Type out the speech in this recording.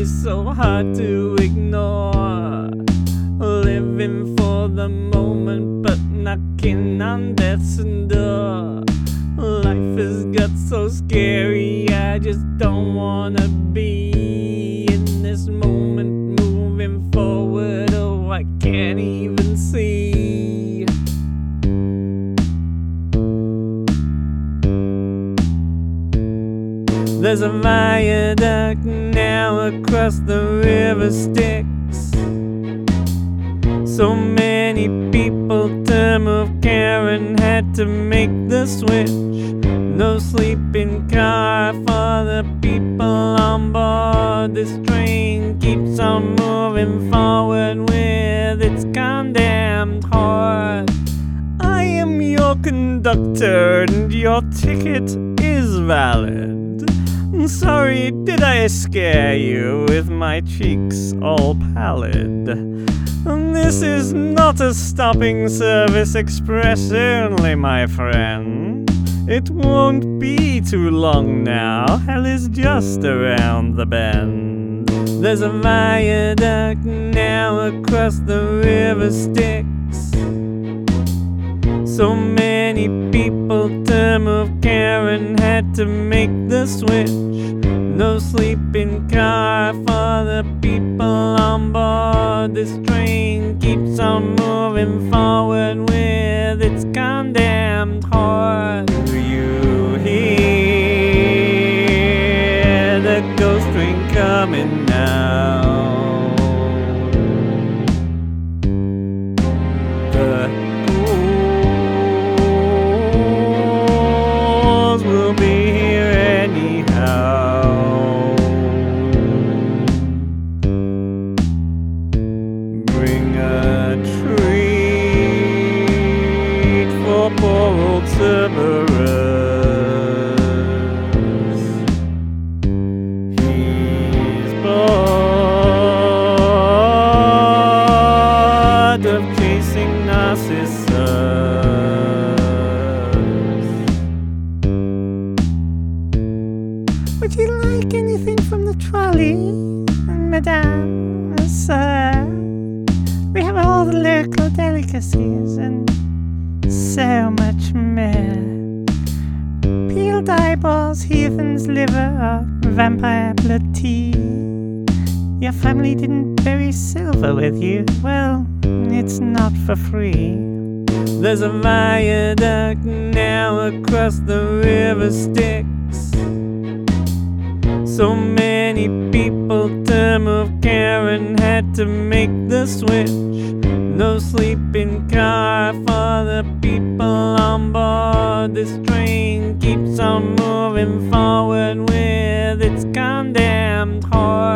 is so hard to ignore. Living for the moment, but knocking on death's door. Life has got so scary, I just don't wanna be in this moment. Moving forward, oh, I can't even see. There's a viaduct now across the river Styx. So many people to move, Karen had to make the switch. No sleeping car for the people on board. This train keeps on moving forward with its condemned horse. I am your conductor and your ticket is valid. Sorry, did I scare you with my cheeks all pallid? This is not a stopping service express only, my friend. It won't be too long now, hell is just around the bend. There's a viaduct now across the river Styx. So many people to move, Karen had to make the switch. No sleeping car for the people on board. This train keeps on moving forward with its condemned horse. Do you hear the ghost train coming now? The ghouls will be here anyhow. Bring a treat for poor old Cerberus. He's bored of chasing Narcissus. Would you like anything from the trolley, Madame, Sir? We have all the local delicacies and so much more. Peeled eyeballs, heathen's liver, vampire blood tea. Your family didn't bury silver with you? Well, it's not for free. There's a viaduct now across the river Styx. So many people to move, Karen had to make the switch. No sleeping car for the people on board. This train keeps on moving forward with its condemned horse.